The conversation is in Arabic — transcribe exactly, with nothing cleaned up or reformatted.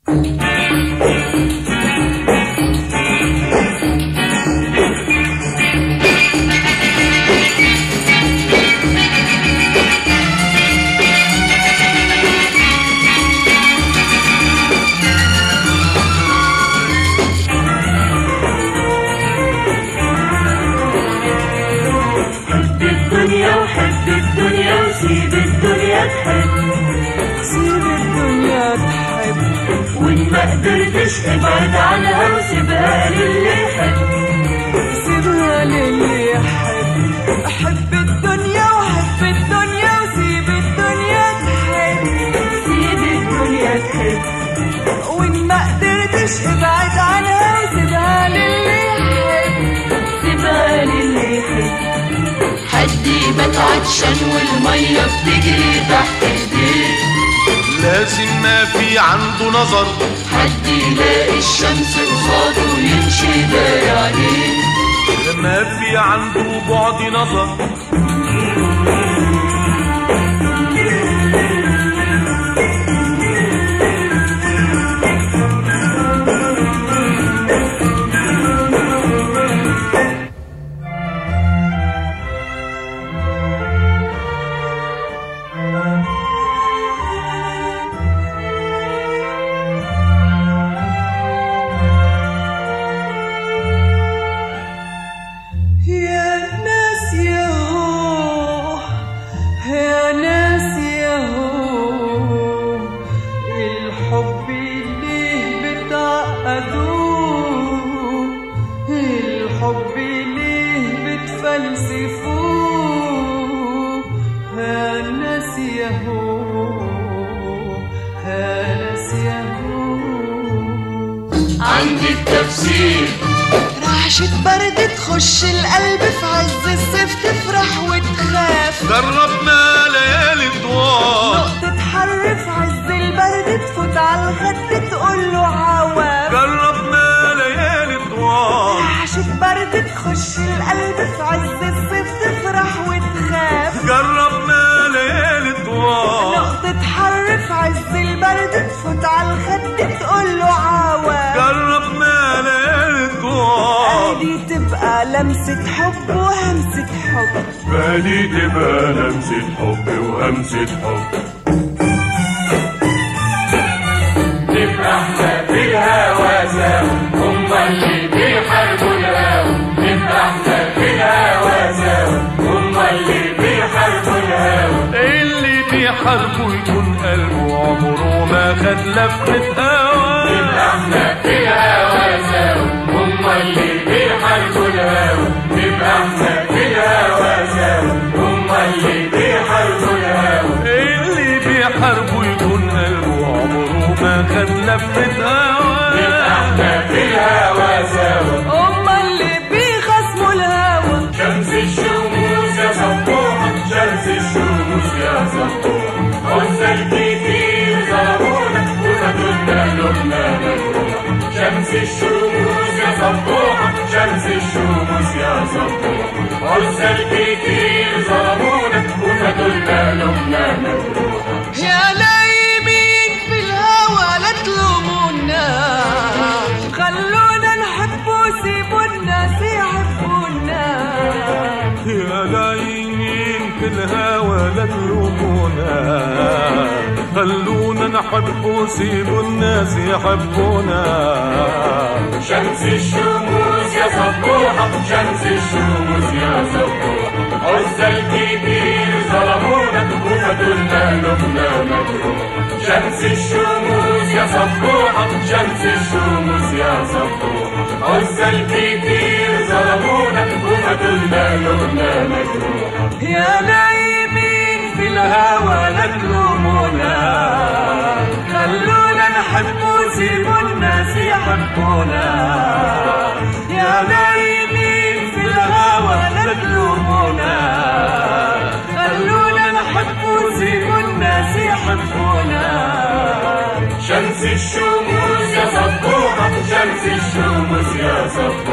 وحب الدنيا وسيب الدنيا تحب، سيب الدنيا تحب، وإن ما قدرتش ابعد عنها وسيبها للي يحب، سيبها للي يحب. أحب الدنيا وحب الدنيا وسيب الدنيا تحب، سيب الدنيا تحب، وإن ما قدرتش ابعد عنها وسيبها للي يحب، سيبها للي يحب. حد يبات عطشان والمية بتجري تحت ايديه، لازم ما في عنده نظر، حد يلاقي الشمس قصاده ويمشي داير عليه، ما في عنده بعد نظر. الحب ليه بتفلسفوه؟ ها ناس يهو ها ناس يهو. عندي التفسير، رعشة برد تخش القلب في عز الصيف تفرح وتخاف، جربنا ليالي طوال، نقطة حر في عز البرد تفوت على الخد تقوله عواف، جربنا ليالي طوال، رعشة برد تخش القلب في عز الصيف تفرح وتخاف، جربنا ليالي طوال، نقطة حر في عز البرد تفوت على الخد تقوله عواف، جربنا ليالي طوال. بالي تبقى لمسة حب وهمسة حب، بالي تبقى لمسة حب وهمسة حب، نبقى احنا في الهوا سوا هما اللي بيحاربوا الهوا، نبقى احنا في الهوا سوا هما اللي بيحاربوا الهوا، اللي بيحاربوا يكون قلبه عمره ما خد لفة هوا، نبقى احنا في الهوا سوا هما اللي بيحاربوا الهوا، نبقى احنا في الهوا سوا هما اللي بيحاربوا الهوا، اللي بيحاربوا يكون قلبه عمره ما خد لفة هوا، نبقى احنا في الهوا سوا هما اللي بيخصموا الهوا. شمس الشموس يا صبوحة، شمس الشموس يا صبوحة، عزة كتير ظلمونا وخدولنا قلوبنا مجروحة، شمس الشموس يا صبوحة، شمس الشموس يا صبوحة، عزة كتير ظلمونا وخدولنا قلوبنا مجروحة. يا لايمين في الهوى لا تلومونا، خلونا نحب وسيبوا الناس يحبونا، يا لايمين في الهوى لا تلومونا، خلونا نحب وسيبوا الناس يحبونا، شمس الشموس يا صبوحة، شمس الشموس يا صبوحة، عزة الكتير ظلمونا وخدولنا قلوبنا مجروحة، شمس الشموس يا صبوحة، شمس الشموس يا صبوحة، عزة الكتير ظلمونا وخدولنا قلوبنا مجروحة. يا لايمين في الهوى لا تلومونا، خلونا نحب وسيبوا الناس يحبونا، يا لايمين في الهوى لا تلومونا، خلونا نحب وسيبوا الناس يحبونا، شمس الشموس يا صبوحة، شمس الشموس يا صبوحة،